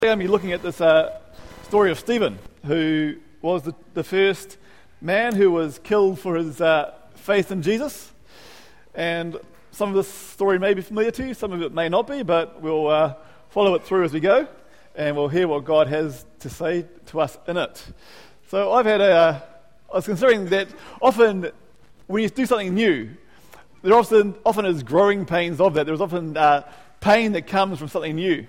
I'm going to be looking at this story of Stephen, who was the first man who was killed for his faith in Jesus. And some of this story may be familiar to you, some of it may not be, but we'll follow it through as we go, and we'll hear what God has to say to us in it. So I was considering that often when you do something new, there often is growing pains of that. There's often pain that comes from something new.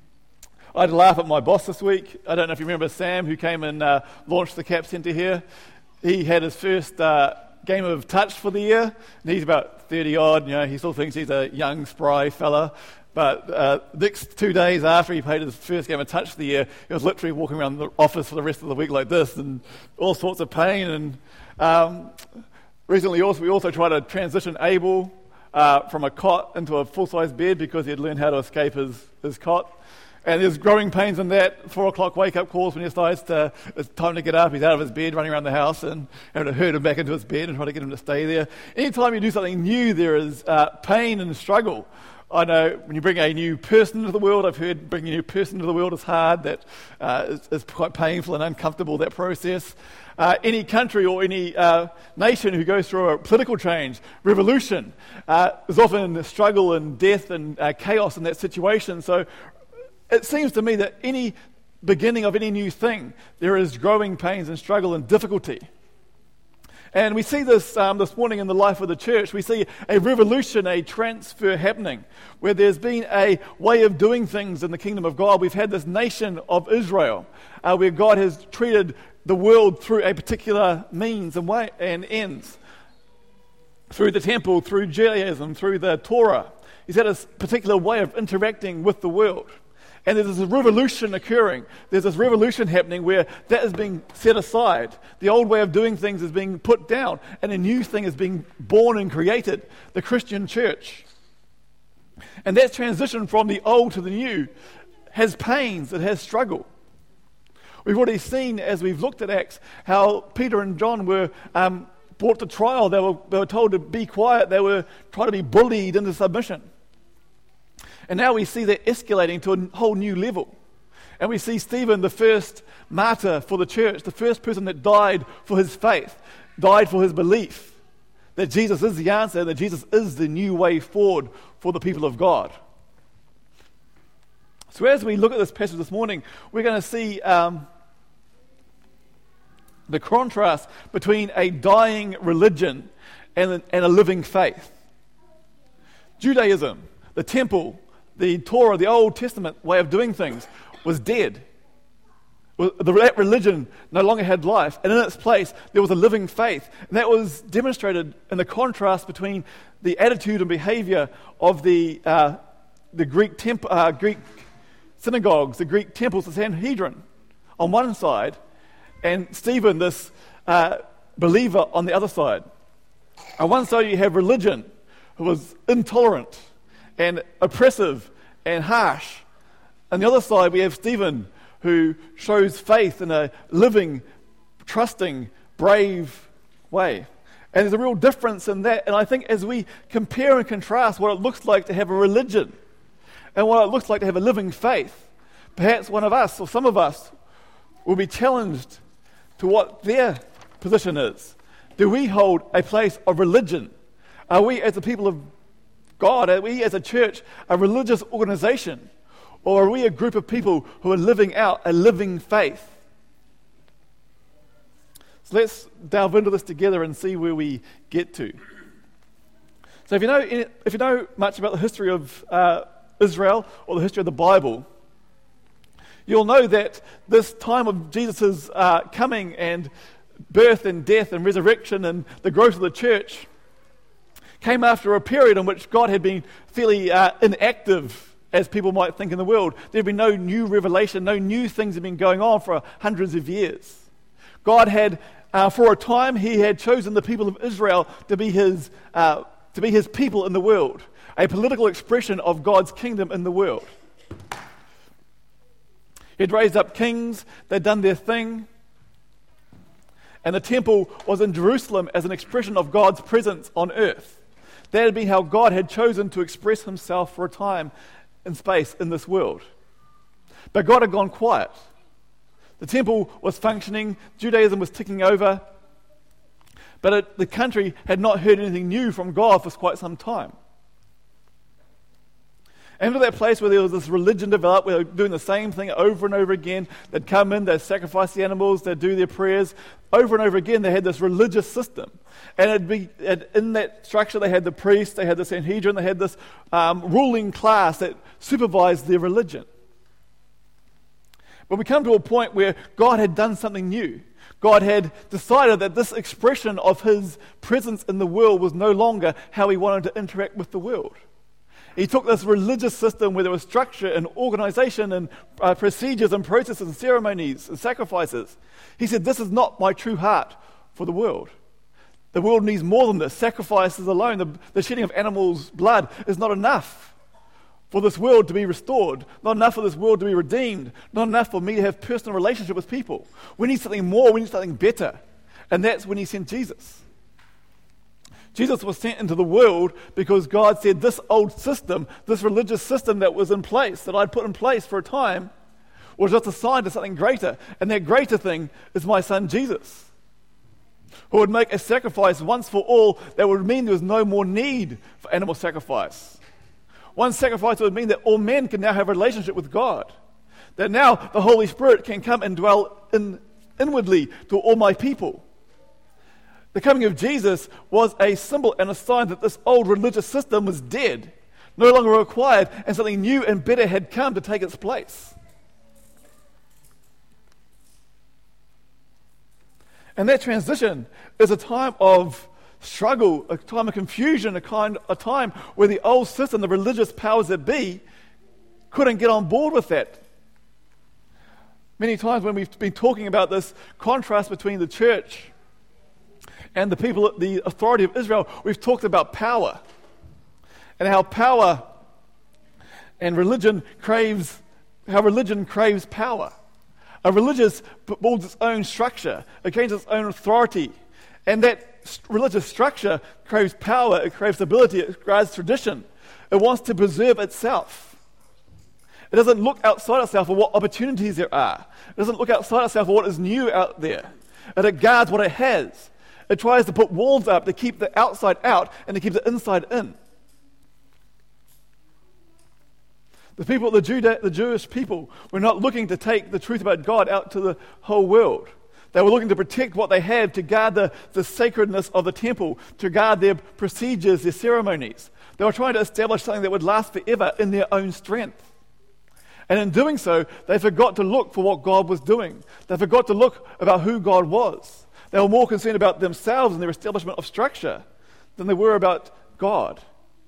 I had to laugh at my boss this week. I don't know if you remember Sam, who came and launched the CAP Centre here. He had his first game of touch for the year, and he's about 30-odd. He still thinks he's a young, spry fella. But the next 2 days after he played his first game of touch for the year, he was literally walking around the office for the rest of the week like this, and all sorts of pain. And recently we also tried to transition Abel from a cot into a full-size bed because he had learned how to escape his cot. And there's growing pains in that. 4 o'clock wake-up calls when he decides it's time to get up. He's out of his bed, running around the house, and having to herd him back into his bed and try to get him to stay there. Anytime you do something new, there is pain and struggle. I know when you bring a new person into the world, I've heard bringing a new person into the world is hard. That is quite painful and uncomfortable, that process. Any country or any nation who goes through a political change, revolution, there's often struggle and death and chaos in that situation. So it seems to me that any beginning of any new thing, there is growing pains and struggle and difficulty. And we see this this morning in the life of the church. We see a revolution, a transfer happening, where there's been a way of doing things in the kingdom of God. We've had this nation of Israel, where God has treated the world through a particular means and way and ends. Through the temple, through Judaism, through the Torah. He's had a particular way of interacting with the world. And there's this revolution occurring. There's this revolution happening where that is being set aside. The old way of doing things is being put down, and a new thing is being born and created, the Christian church. And that transition from the old to the new has pains, it has struggle. We've already seen, as we've looked at Acts, how Peter and John were brought to trial. They were told to be quiet. They were trying to be bullied into submission. And now we see that escalating to a whole new level. And we see Stephen, the first martyr for the church, the first person that died for his faith, died for his belief that Jesus is the answer, that Jesus is the new way forward for the people of God. So as we look at this passage this morning, we're going to see the contrast between a dying religion and a living faith. Judaism, the temple, the Torah, the Old Testament way of doing things was dead. That religion no longer had life, and in its place there was a living faith. And that was demonstrated in the contrast between the attitude and behavior of the Greek synagogues, the Greek temples, the Sanhedrin, on one side, and Stephen, this believer, on the other side. On one side you have religion, who was intolerant and oppressive and harsh. On the other side, we have Stephen, who shows faith in a living, trusting, brave way. And there's a real difference in that. And I think as we compare and contrast what it looks like to have a religion and what it looks like to have a living faith, perhaps one of us or some of us will be challenged to what their position is. Do we hold a place of religion? Are we, as the people of God, are we as a church a religious organization, or are we a group of people who are living out a living faith? So let's delve into this together and see where we get to. So if you know much about the history of Israel or the history of the Bible, you'll know that this time of Jesus' coming and birth and death and resurrection and the growth of the church came after a period in which God had been fairly inactive, as people might think in the world. There had been no new revelation, no new things had been going on for hundreds of years. God had, for a time, He had chosen the people of Israel to be His people in the world, a political expression of God's kingdom in the world. He had raised up kings, they'd done their thing, and the temple was in Jerusalem as an expression of God's presence on earth. That had been how God had chosen to express Himself for a time in space in this world. But God had gone quiet. The temple was functioning, Judaism was ticking over, but the country had not heard anything new from God for quite some time. And to that place where there was this religion developed, where they were doing the same thing over and over again. They'd come in, they'd sacrifice the animals, they'd do their prayers. Over and over again, they had this religious system. And in that structure, they had the priests, they had the Sanhedrin, they had this ruling class that supervised their religion. But we come to a point where God had done something new. God had decided that this expression of his presence in the world was no longer how he wanted to interact with the world. He took this religious system where there was structure and organization and procedures and processes and ceremonies and sacrifices. He said, this is not my true heart for the world. The world needs more than this. Sacrifices alone, the shedding of animals' blood is not enough for this world to be restored, not enough for this world to be redeemed, not enough for me to have personal relationship with people. We need something more, we need something better. And that's when he sent Jesus. Jesus was sent into the world because God said this old system, this religious system that was in place, that I'd put in place for a time, was just a sign to something greater. And that greater thing is my son Jesus, who would make a sacrifice once for all that would mean there was no more need for animal sacrifice. One sacrifice would mean that all men can now have a relationship with God. That now the Holy Spirit can come and dwell inwardly to all my people. The coming of Jesus was a symbol and a sign that this old religious system was dead, no longer required, and something new and better had come to take its place. And that transition is a time of struggle, a time of confusion, a time where the old system, the religious powers that be, couldn't get on board with that. Many times when we've been talking about this contrast between the church and the people, the authority of Israel, we've talked about power and how power and religion craves power. A religious builds its own structure, it gains its own authority, and that religious structure craves power, it craves stability, it craves tradition. It wants to preserve itself. It doesn't look outside itself for what opportunities there are. It doesn't look outside itself for what is new out there. And it guards what it has. It tries to put walls up to keep the outside out and to keep the inside in. The Jewish people were not looking to take the truth about God out to the whole world. They were looking to protect what they had, to guard the sacredness of the temple, to guard their procedures, their ceremonies. They were trying to establish something that would last forever in their own strength. And in doing so, they forgot to look for what God was doing. They forgot to look about who God was. They were more concerned about themselves and their establishment of structure than they were about God.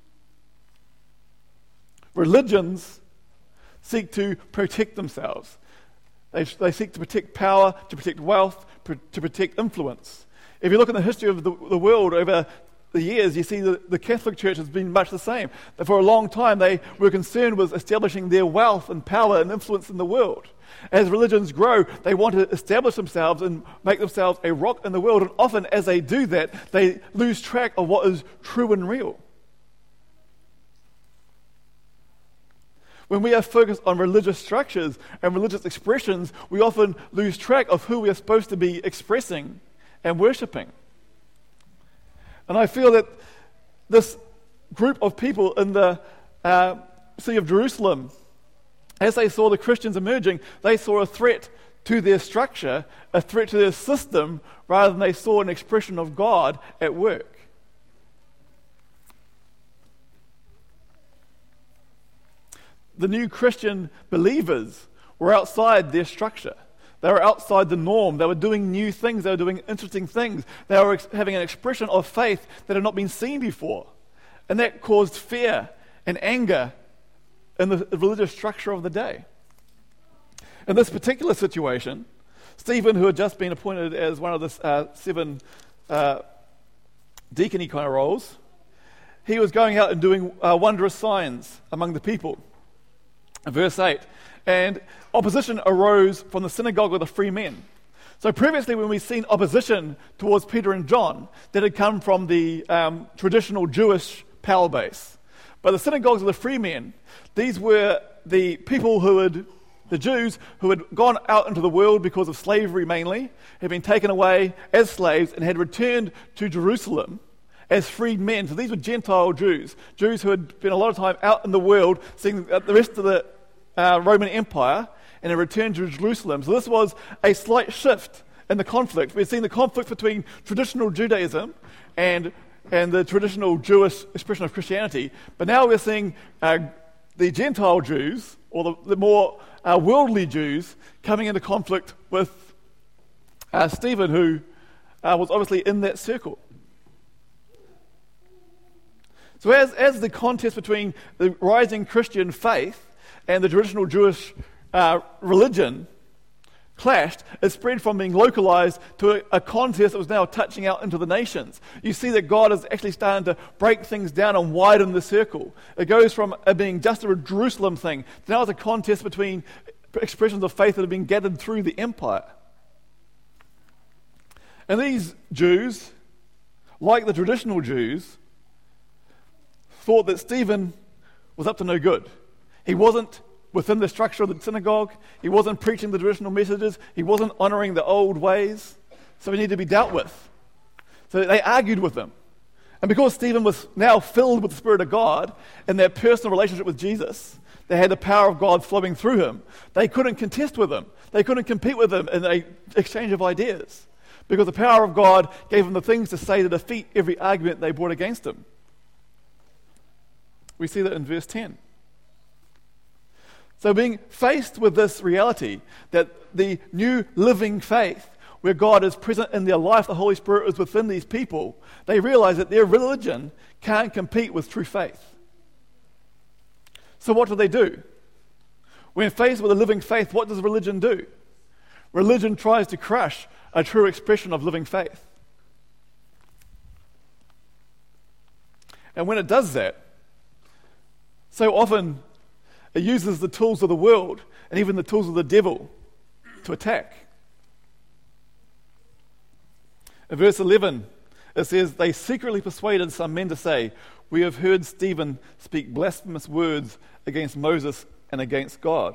Religions seek to protect themselves. They seek to protect power, to protect wealth, to protect influence. If you look at the history of the world over the years, you see the Catholic Church has been much the same. That for a long time they were concerned with establishing their wealth and power and influence in the world. As religions grow, they want to establish themselves and make themselves a rock in the world, and often as they do that, they lose track of what is true and real. When we are focused on religious structures and religious expressions, we often lose track of who we are supposed to be expressing and worshipping. And I feel that this group of people in the city of Jerusalem, as they saw the Christians emerging, they saw a threat to their structure, a threat to their system, rather than they saw an expression of God at work. The new Christian believers were outside their structure. They were outside the norm. They were doing new things. They were doing interesting things. They were having an expression of faith that had not been seen before. And that caused fear and anger in the religious structure of the day. In this particular situation, Stephen, who had just been appointed as one of the 7 deacony kind of roles, he was going out and doing wondrous signs among the people. Verse 8, and opposition arose from the synagogue of the free men. So previously when we've seen opposition towards Peter and John, that had come from the traditional Jewish power base. But the synagogues of the free men, these were the people who had The Jews who had gone out into the world because of slavery mainly, had been taken away as slaves and had returned to Jerusalem as freed men. So these were Gentile Jews, Jews who had spent a lot of time out in the world seeing the rest of the Roman Empire and had returned to Jerusalem. So this was a slight shift in the conflict. We've seen the conflict between traditional Judaism and the traditional Jewish expression of Christianity. But now we're seeing the Gentile Jews, or the more worldly Jews, coming into conflict with Stephen, who was obviously in that circle. So as the contest between the rising Christian faith and the traditional Jewish religion clashed, it spread from being localized to a contest that was now touching out into the nations. You see that God is actually starting to break things down and widen the circle. It goes from being just a Jerusalem thing to now it's a contest between expressions of faith that have been gathered through the empire. And these Jews, like the traditional Jews, thought that Stephen was up to no good. He wasn't within the structure of the synagogue. He wasn't preaching the traditional messages. He wasn't honoring the old ways. So he needed to be dealt with. So they argued with him. And because Stephen was now filled with the Spirit of God and their personal relationship with Jesus, they had the power of God flowing through him. They couldn't contest with him. They couldn't compete with him in an exchange of ideas, because the power of God gave them the things to say to defeat every argument they brought against him. We see that in verse 10. So being faced with this reality, that the new living faith, where God is present in their life, the Holy Spirit is within these people, they realize that their religion can't compete with true faith. So what do? When faced with a living faith, what does religion do? Religion tries to crush a true expression of living faith. And when it does that, so often it uses the tools of the world and even the tools of the devil to attack. In verse 11, it says, they secretly persuaded some men to say, we have heard Stephen speak blasphemous words against Moses and against God.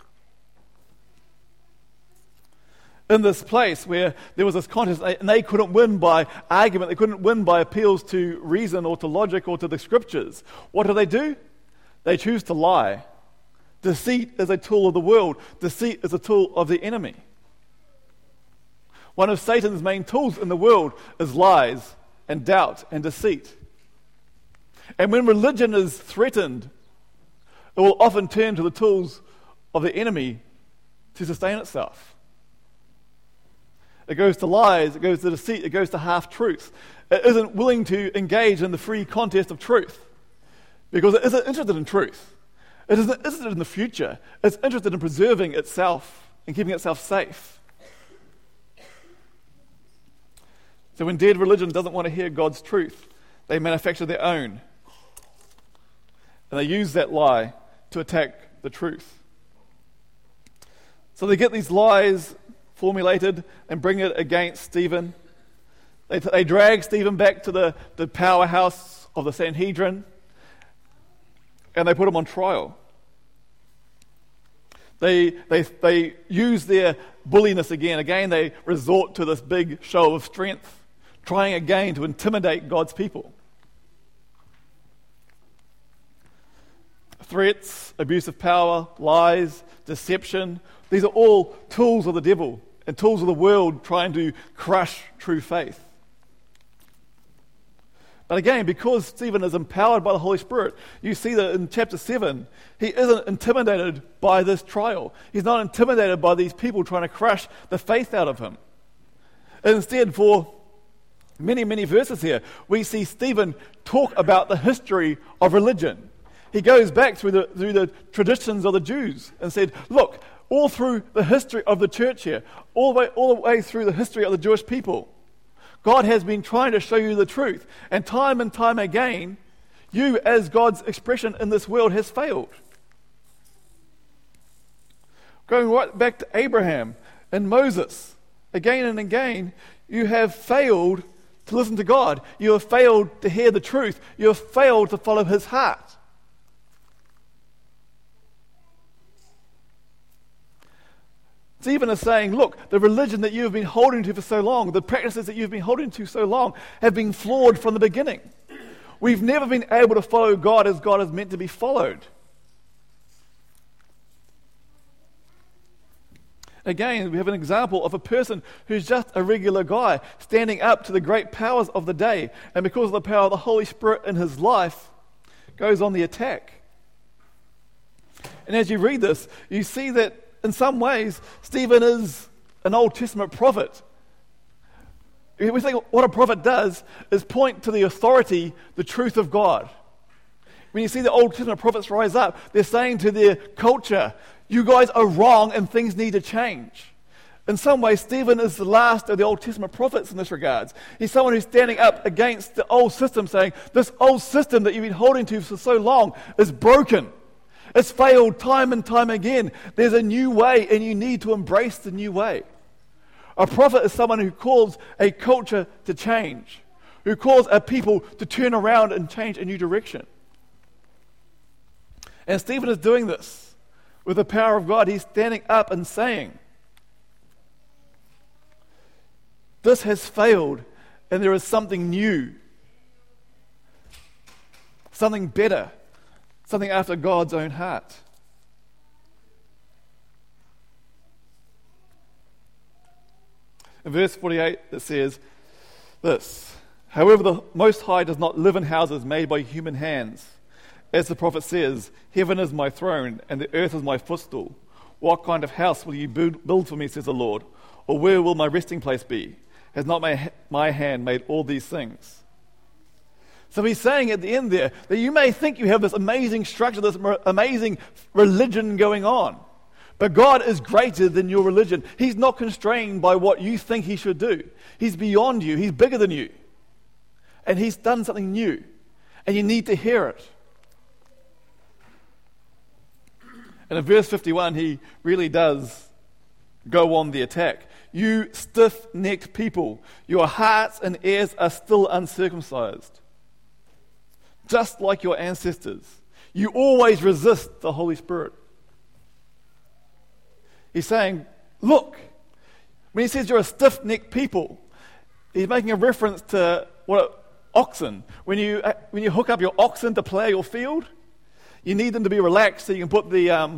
In this place where there was this contest, and they couldn't win by argument, they couldn't win by appeals to reason or to logic or to the scriptures, what do? They choose to lie. Deceit is a tool of the world. Deceit is a tool of the enemy. One of Satan's main tools in the world is lies and doubt and deceit. And when religion is threatened, it will often turn to the tools of the enemy to sustain itself. It goes to lies, it goes to deceit, it goes to half-truths. It isn't willing to engage in the free contest of truth because it isn't interested in truth. It isn't interested in the future. It's interested in preserving itself and keeping itself safe. So when dead religion doesn't want to hear God's truth, they manufacture their own. And they use that lie to attack the truth. So they get these lies formulated and bring it against Stephen. They drag Stephen back to the powerhouse of the Sanhedrin, and they put him on trial. They use their bulliness again. Again, they resort to this big show of strength, trying again to intimidate God's people. Threats, abuse of power, lies, deception, these are all tools of the devil and tools of the world trying to crush true faith. But again, because Stephen is empowered by the Holy Spirit, you see that in chapter 7, he isn't intimidated by this trial. He's not intimidated by these people trying to crush the faith out of him. Instead, for many, many verses here, we see Stephen talk about the history of religion. He goes back through the traditions of the Jews and said, look, all through the history of the church here, all the way through the history of the Jewish people, God has been trying to show you the truth. And time again, you as God's expression in this world has failed. Going right back to Abraham and Moses, again and again, you have failed to listen to God. You have failed to hear the truth. You have failed to follow his heart. Stephen is saying, look, the religion that you have been holding to for so long, the practices that you've been holding to so long, have been flawed from the beginning. We've never been able to follow God as God is meant to be followed. Again, we have an example of a person who's just a regular guy standing up to the great powers of the day, and because of the power of the Holy Spirit in his life, goes on the attack. And as you read this, you see that in some ways, Stephen is an Old Testament prophet. We think what a prophet does is point to the authority, the truth of God. When you see the Old Testament prophets rise up, they're saying to their culture, you guys are wrong and things need to change. In some ways, Stephen is the last of the Old Testament prophets in this regards. He's someone who's standing up against the old system, saying, this old system that you've been holding to for so long is broken. It's failed time and time again. There's a new way, and you need to embrace the new way. A prophet is someone who calls a culture to change, who calls a people to turn around and change a new direction. And Stephen is doing this. With the power of God, he's standing up and saying, this has failed, and there is something new, something better, something after God's own heart. In verse 48, it says this, however, the Most High does not live in houses made by human hands. As the prophet says, heaven is my throne, and the earth is my footstool. What kind of house will you build for me, says the Lord? Or where will my resting place be? Has not my hand made all these things? So he's saying at the end there that you may think you have this amazing structure, this amazing religion going on. But God is greater than your religion. He's not constrained by what you think he should do. He's beyond you. He's bigger than you. And he's done something new. And you need to hear it. And in verse 51, he really does go on the attack. You stiff-necked people, your hearts and ears are still uncircumcised. Just like your ancestors, you always resist the Holy Spirit. He's saying, look, when he says you're a stiff-necked people, he's making a reference to oxen. When you hook up your oxen to plow your field, you need them to be relaxed so you can put the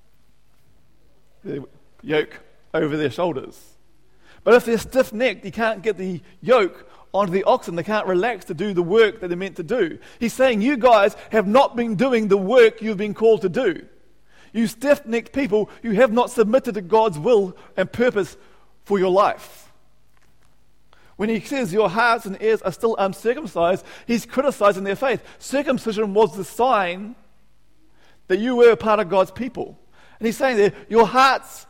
yoke over their shoulders. But if they're stiff-necked, you can't get the yoke onto the oxen. They can't relax to do the work that they're meant to do. He's saying you guys have not been doing the work you've been called to do. You stiff-necked people, you have not submitted to God's will and purpose for your life. When he says your hearts and ears are still uncircumcised, he's criticizing their faith. Circumcision was the sign that you were a part of God's people. And he's saying there, your hearts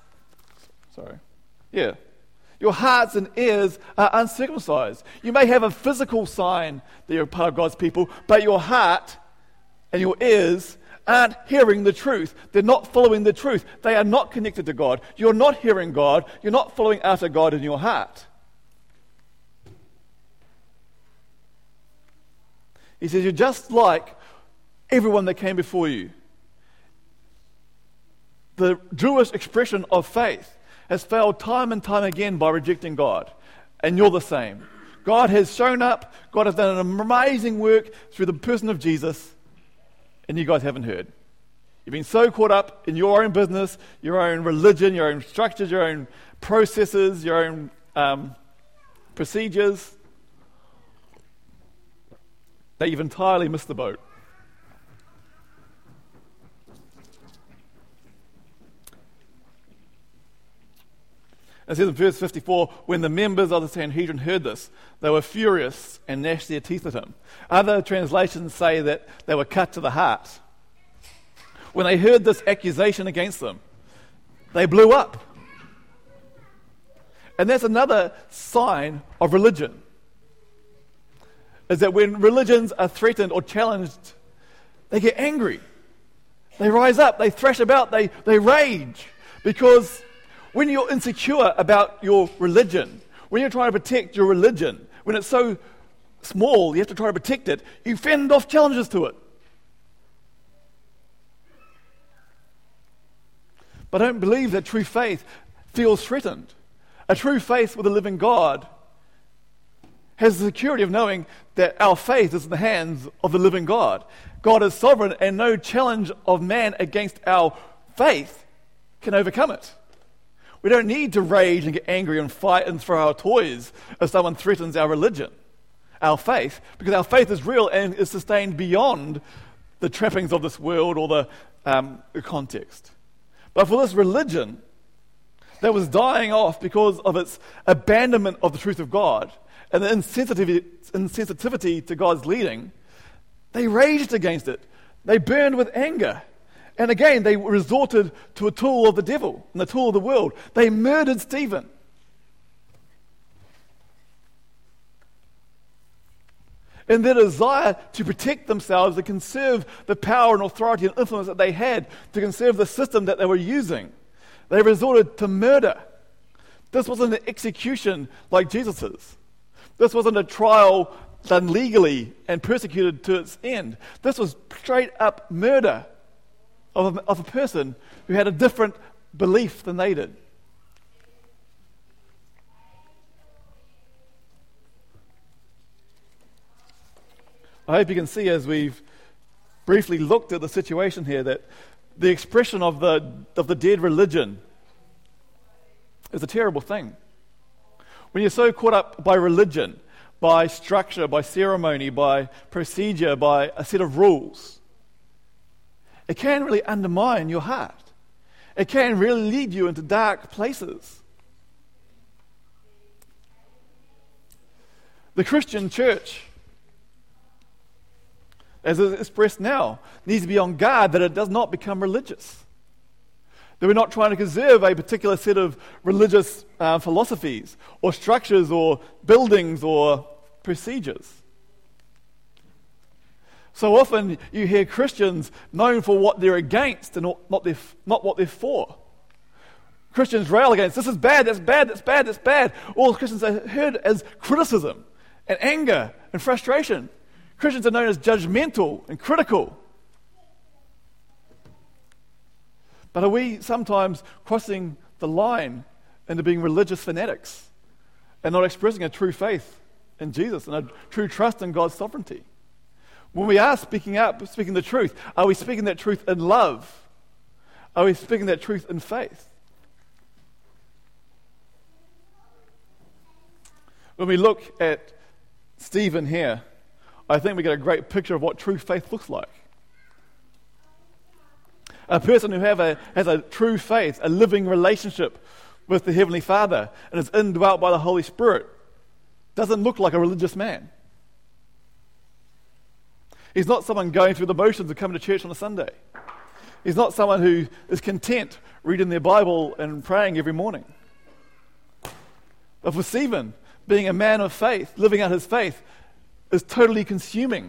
and ears are uncircumcised. You may have a physical sign that you're a part of God's people, but your heart and your ears aren't hearing the truth. They're not following the truth. They are not connected to God. You're not hearing God. You're not following after God in your heart. He says, you're just like everyone that came before you. The Jewish expression of faith has failed time and time again by rejecting God. And you're the same. God has shown up. God has done an amazing work through the person of Jesus. And you guys haven't heard. You've been so caught up in your own business, your own religion, your own structures, your own processes, your own procedures, that you've entirely missed the boat. It says in verse 54, when the members of the Sanhedrin heard this, they were furious and gnashed their teeth at him. Other translations say that they were cut to the heart. When they heard this accusation against them, they blew up. And that's another sign of religion, is that when religions are threatened or challenged, they get angry. They rise up, they thrash about, they rage, because when you're insecure about your religion, when you're trying to protect your religion, when it's so small, you have to try to protect it, you fend off challenges to it. But I don't believe that true faith feels threatened. A true faith with a living God has the security of knowing that our faith is in the hands of the living God. God is sovereign, and no challenge of man against our faith can overcome it. We don't need to rage and get angry and fight and throw our toys if someone threatens our religion, our faith, because our faith is real and is sustained beyond the trappings of this world or the context. But for this religion that was dying off because of its abandonment of the truth of God and the insensitivity to God's leading, they raged against it. They burned with anger. And again, they resorted to a tool of the devil and the tool of the world. They murdered Stephen. In their desire to protect themselves, to conserve the power and authority and influence that they had, to conserve the system that they were using, they resorted to murder. This wasn't an execution like Jesus's. This wasn't a trial done legally and persecuted to its end. This was straight up murder of a person who had a different belief than they did. I hope you can see, as we've briefly looked at the situation here, that the expression of the dead religion is a terrible thing. When you're so caught up by religion, by structure, by ceremony, by procedure, by a set of rules, it can really undermine your heart. It can really lead you into dark places. The Christian church, as is expressed now, needs to be on guard that it does not become religious. That we're not trying to conserve a particular set of religious philosophies or structures or buildings or procedures. So often you hear Christians known for what they're against and not what they're for. Christians rail against, this is bad, that's bad, that's bad, that's bad. All Christians are heard as criticism and anger and frustration. Christians are known as judgmental and critical. But are we sometimes crossing the line into being religious fanatics and not expressing a true faith in Jesus and a true trust in God's sovereignty? When we are speaking up, speaking the truth, are we speaking that truth in love? Are we speaking that truth in faith? When we look at Stephen here, I think we get a great picture of what true faith looks like. A person who has a true faith, a living relationship with the Heavenly Father, and is indwelt by the Holy Spirit, doesn't look like a religious man. He's not someone going through the motions of coming to church on a Sunday. He's not someone who is content reading their Bible and praying every morning. But for Stephen, being a man of faith, living out his faith, is totally consuming.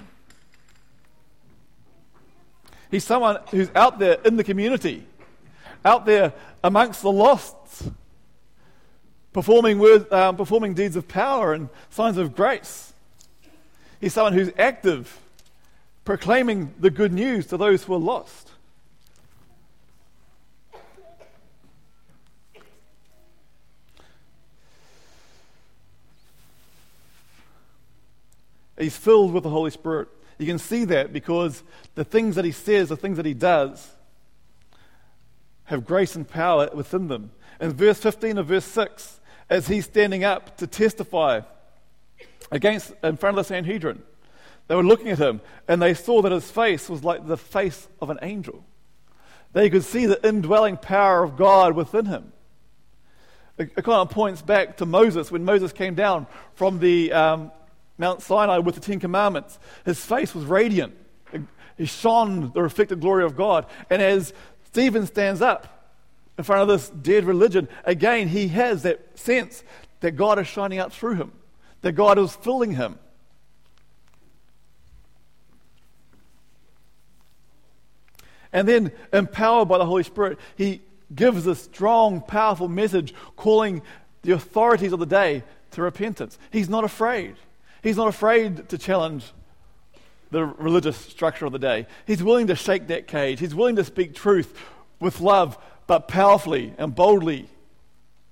He's someone who's out there in the community, out there amongst the lost, performing deeds of power and signs of grace. He's someone who's active, proclaiming the good news to those who are lost. He's filled with the Holy Spirit. You can see that because the things that he says, the things that he does, have grace and power within them. In verse 15 of verse 6, as he's standing up to testify in front of the Sanhedrin, they were looking at him and they saw that his face was like the face of an angel. They could see the indwelling power of God within him. It kind of points back to Moses, when Moses came down from the Mount Sinai with the Ten Commandments. His face was radiant. He shone the reflected glory of God. And as Stephen stands up in front of this dead religion, again, he has that sense that God is shining out through him, that God is filling him. And then, empowered by the Holy Spirit, he gives a strong, powerful message calling the authorities of the day to repentance. He's not afraid. He's not afraid to challenge the religious structure of the day. He's willing to shake that cage. He's willing to speak truth with love, but powerfully and boldly.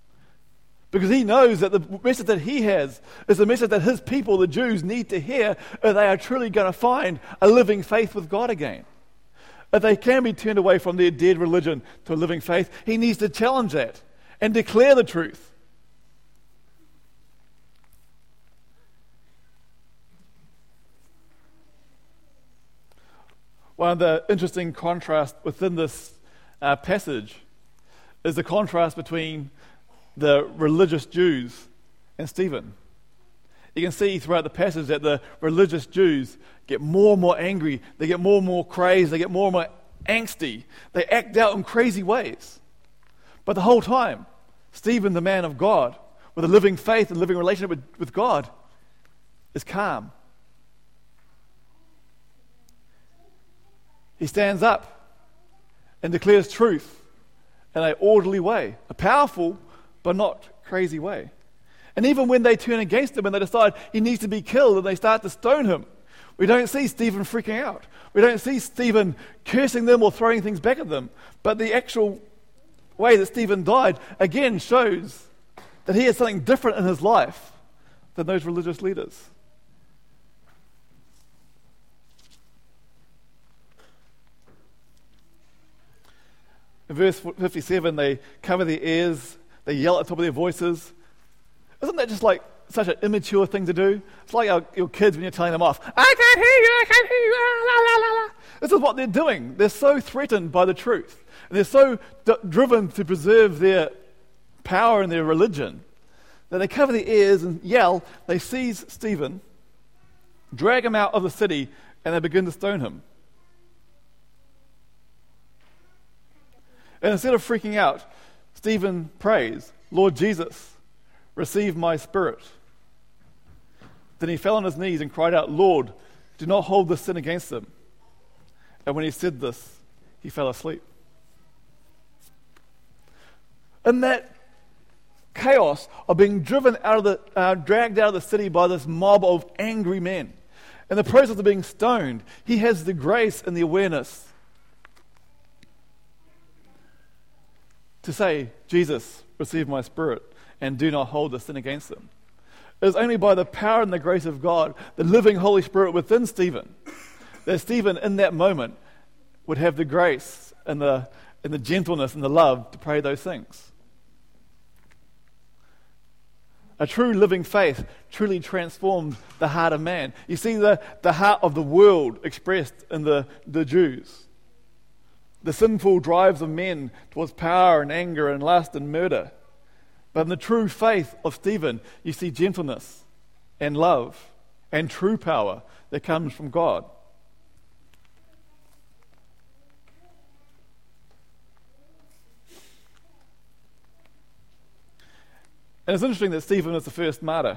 Because he knows that the message that he has is the message that his people, the Jews, need to hear if they are truly going to find a living faith with God again. If they can be turned away from their dead religion to a living faith, he needs to challenge that and declare the truth. One of the interesting contrasts within this passage is the contrast between the religious Jews and Stephen. You can see throughout the passage that the religious Jews get more and more angry, they get more and more crazed, they get more and more angsty, they act out in crazy ways. But the whole time, Stephen, the man of God, with a living faith and living relationship with God, is calm. He stands up and declares truth in an orderly way, a powerful but not crazy way. And even when they turn against him and they decide he needs to be killed and they start to stone him, we don't see Stephen freaking out. We don't see Stephen cursing them or throwing things back at them. But the actual way that Stephen died, again, shows that he had something different in his life than those religious leaders. In verse 57, they cover their ears, they yell at the top of their voices. Isn't that just like such an immature thing to do? It's like your kids when you're telling them off, I can't hear you, I can't hear you, la, la, la, la. This is what they're doing. They're so threatened by the truth. And they're so driven to preserve their power and their religion that they cover their ears and yell. They seize Stephen, drag him out of the city, and they begin to stone him. And instead of freaking out, Stephen prays, Lord Jesus, receive my spirit. Then he fell on his knees and cried out, Lord, do not hold this sin against them. And when he said this, he fell asleep. In that chaos of being driven out of the, dragged out of the city by this mob of angry men, in the process of being stoned, he has the grace and the awareness to say, Jesus, receive my spirit, and do not hold this sin against them. It is only by the power and the grace of God, the living Holy Spirit within Stephen, that Stephen in that moment would have the grace and the gentleness and the love to pray those things. A true living faith truly transformed the heart of man. You see the heart of the world expressed in the Jews. The sinful drives of men towards power and anger and lust and murder. But in the true faith of Stephen, you see gentleness and love and true power that comes from God. And it's interesting that Stephen is the first martyr.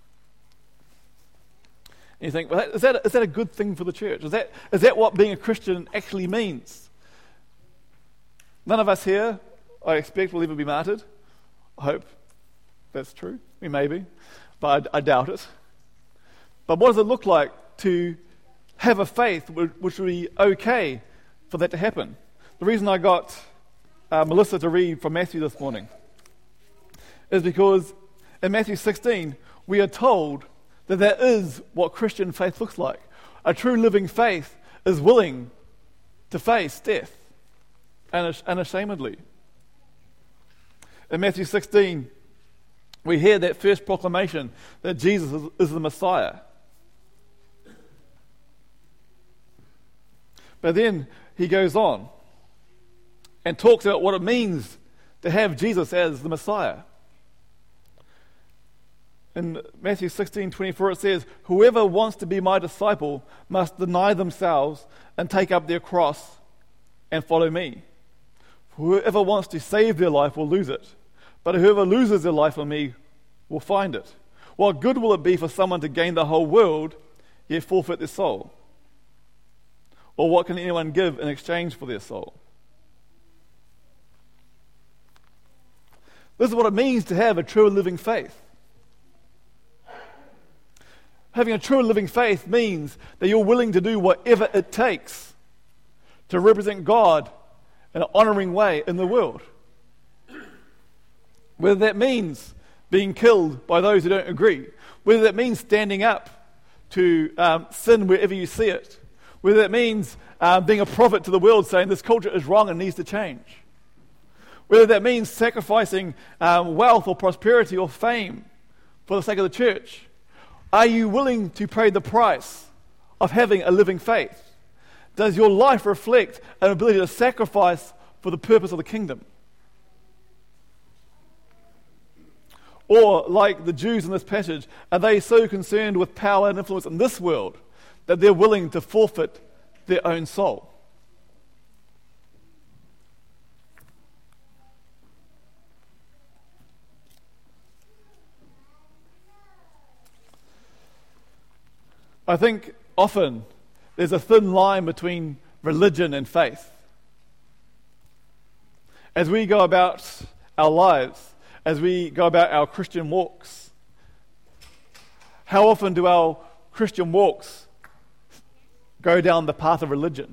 And you think, well, is that a good thing for the church? Is that what being a Christian actually means? None of us here, I expect, will ever be martyred. I hope that's true. We may be, but I doubt it. But what does it look like to have a faith which would be okay for that to happen? The reason I got Melissa to read from Matthew this morning is because in Matthew 16, we are told that is what Christian faith looks like. A true living faith is willing to face death unashamedly. In Matthew 16, we hear that first proclamation that Jesus is the Messiah. But then he goes on and talks about what it means to have Jesus as the Messiah. In Matthew 16:24 it says, whoever wants to be my disciple must deny themselves and take up their cross and follow me. Whoever wants to save their life will lose it, but whoever loses their life for me will find it. What good will it be for someone to gain the whole world, yet forfeit their soul? Or what can anyone give in exchange for their soul? This is what it means to have a true living faith. Having a true living faith means that you're willing to do whatever it takes to represent God in an honoring way in the world. Whether that means being killed by those who don't agree, whether that means standing up to sin wherever you see it, whether that means being a prophet to the world saying this culture is wrong and needs to change, whether that means sacrificing wealth or prosperity or fame for the sake of the church. Are you willing to pay the price of having a living faith? Does your life reflect an ability to sacrifice for the purpose of the kingdom? Or, like the Jews in this passage, are they so concerned with power and influence in this world that they're willing to forfeit their own soul? I think often there's a thin line between religion and faith. As we go about our lives, as we go about our Christian walks, how often do our Christian walks go down the path of religion?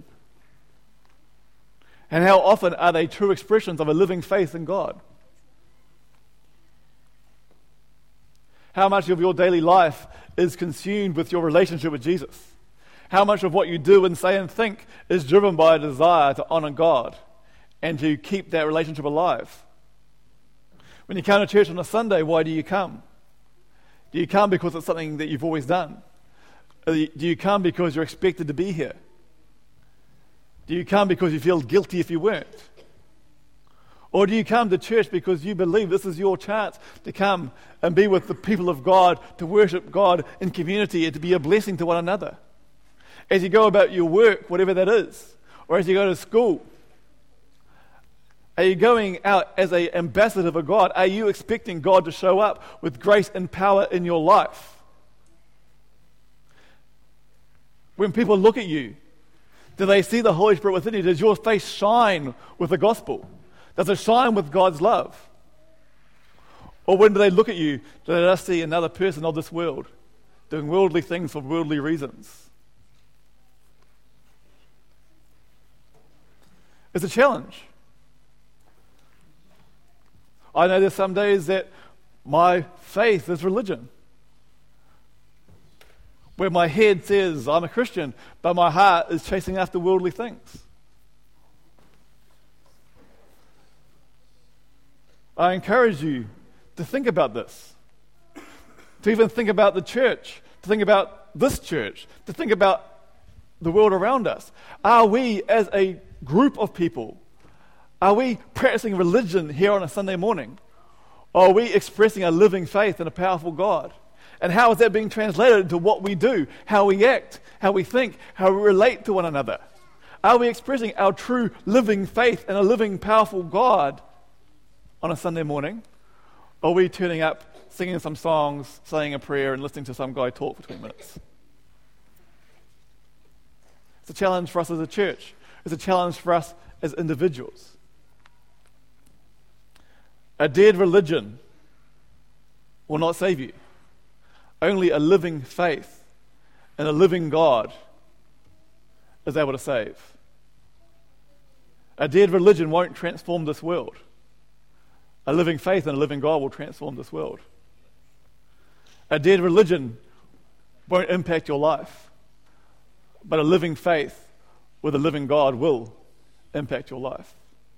And how often are they true expressions of a living faith in God? How much of your daily life is consumed with your relationship with Jesus? How much of what you do and say and think is driven by a desire to honor God and to keep that relationship alive? When you come to church on a Sunday, why do you come? Do you come because it's something that you've always done? Do you come because you're expected to be here? Do you come because you feel guilty if you weren't? Or do you come to church because you believe this is your chance to come and be with the people of God, to worship God in community and to be a blessing to one another? As you go about your work, whatever that is, or as you go to school, are you going out as an ambassador for God? Are you expecting God to show up with grace and power in your life? When people look at you, do they see the Holy Spirit within you? Does your face shine with the gospel? Does it shine with God's love? Or when do they look at you, do they just see another person of this world doing worldly things for worldly reasons? It's a challenge. I know there's some days that my faith is religion, where my head says I'm a Christian, but my heart is chasing after worldly things. I encourage you to think about this, to even think about the church, to think about this church, to think about the world around us. Are we, as a group of people, are we practicing religion here on a Sunday morning? Or are we expressing a living faith in a powerful God? And how is that being translated into what we do, how we act, how we think, how we relate to one another? Are we expressing our true living faith in a living, powerful God on a Sunday morning? Or are we turning up, singing some songs, saying a prayer, and listening to some guy talk for 20 minutes? It's a challenge for us as a church. It's a challenge for us as individuals. A dead religion will not save you. Only a living faith and a living God is able to save. A dead religion won't transform this world. A living faith and a living God will transform this world. A dead religion won't impact your life, but a living faith with a living God will impact your life.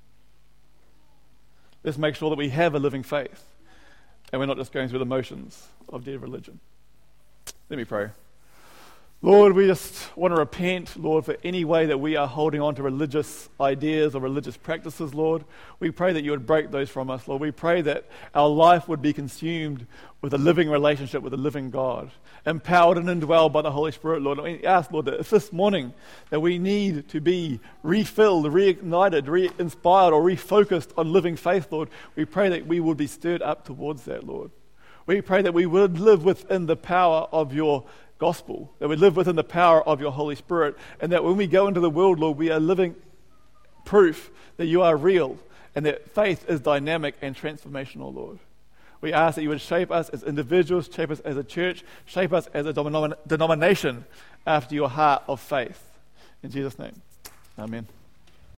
Let's make sure that we have a living faith and we're not just going through the motions of dead religion. Let me pray. Lord, we just want to repent, Lord, for any way that we are holding on to religious ideas or religious practices, Lord. We pray that you would break those from us, Lord. We pray that our life would be consumed with a living relationship with a living God, empowered and indwelled by the Holy Spirit, Lord. And we ask, Lord, that if this morning that we need to be refilled, reignited, re-inspired, or refocused on living faith, Lord, we pray that we would be stirred up towards that, Lord. We pray that we would live within the power of your gospel, that we live within the power of your Holy Spirit, and that when we go into the world, Lord, we are living proof that you are real and that faith is dynamic and transformational, Lord. We ask that you would shape us as individuals, shape us as a church, shape us as a denomination after your heart of faith. In Jesus' name, amen.